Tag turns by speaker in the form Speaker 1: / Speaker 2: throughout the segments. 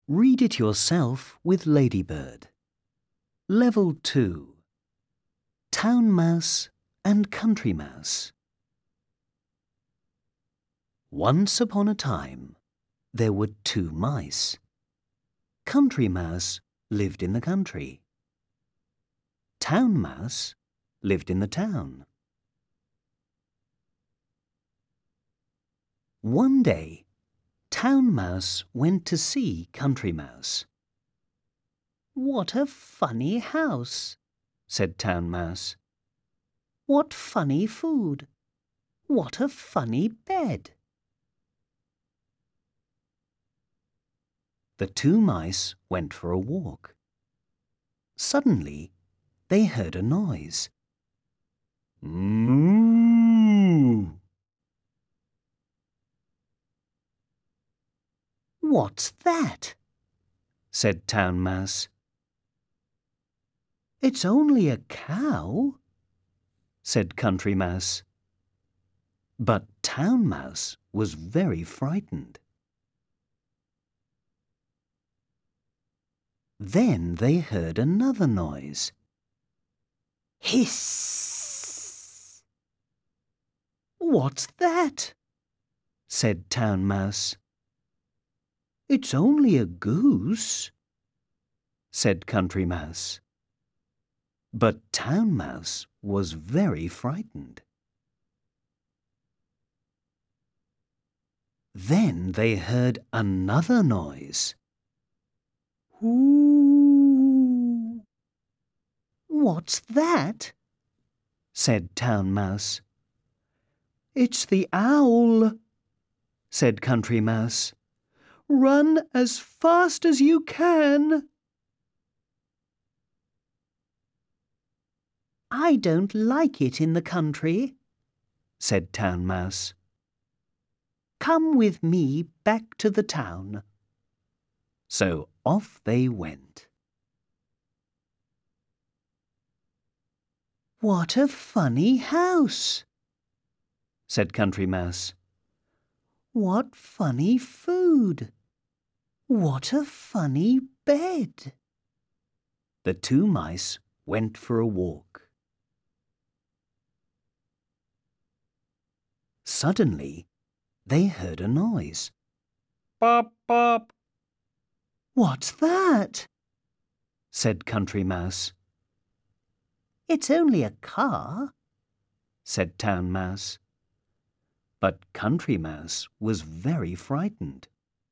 Speaker 1: Read it yourself with Ladybird. Level 2. Town Mouse and Country Mouse. Once upon a time, there were 2 mice. Country Mouse lived in the country. Town Mouse lived in the town. One day, Town Mouse went to see Country Mouse. "What a funny house," said Town Mouse. "What funny food. What a funny bed." The 2 mice went for a walk. Suddenly, they heard a noise. Moo! "What's that?" said Town Mouse. "It's only a cow," said Country Mouse. But Town Mouse was very frightened. Then they heard another noise. Hiss! "What's that?" said Town Mouse. "It's only a goose," said Country Mouse. But Town Mouse was very frightened. Then they heard another noise. "Ooh! What's that?" said Town Mouse. "It's the owl," said Country Mouse. "Run as fast as you can." "I don't like it in the country," said Town Mouse. "Come with me back to the town." So off they went. "What a funny house," said Country Mouse. "What funny food. What a funny bed." The 2 mice went for a walk. Suddenly, they heard a noise. "Pop, pop." "What's that?" said Country Mouse. "It's only a car," said Town Mouse. But Country Mouse was very frightened.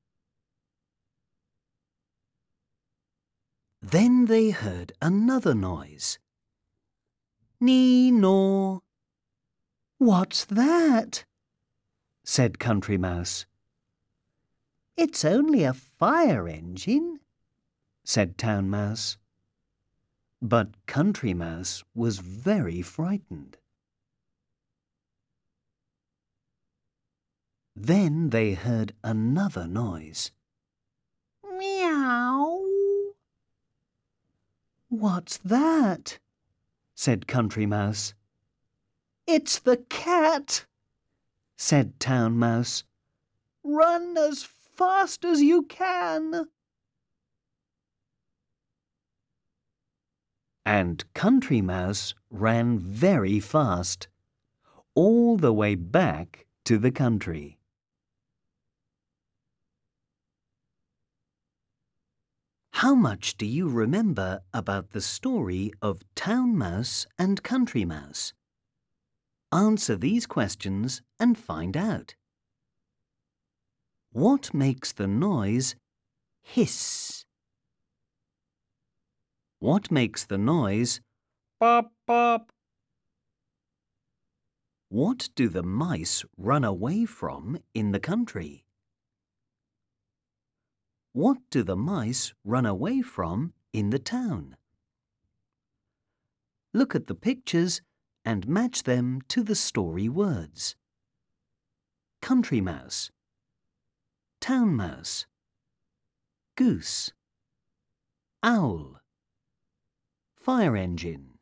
Speaker 1: Then they heard another noise. "Nee-naw." "What's that?" said Country Mouse. "It's only a fire engine," said Town Mouse. But Country Mouse was very frightened. Then they heard another noise. "Meow." "What's that?" said Country Mouse. "It's the cat," said Town Mouse. "Run as fast as you can." And Country Mouse ran very fast, all the way back to the country. How much do you remember about the story of Town Mouse and Country Mouse? Answer these questions and find out. What makes the noise hiss? What makes the noise pop, pop? What do the mice run away from in the country? What do the mice run away from in the town? Look at the pictures and match them to the story words. Country Mouse, Town Mouse, Goose, Owl, Fire engine.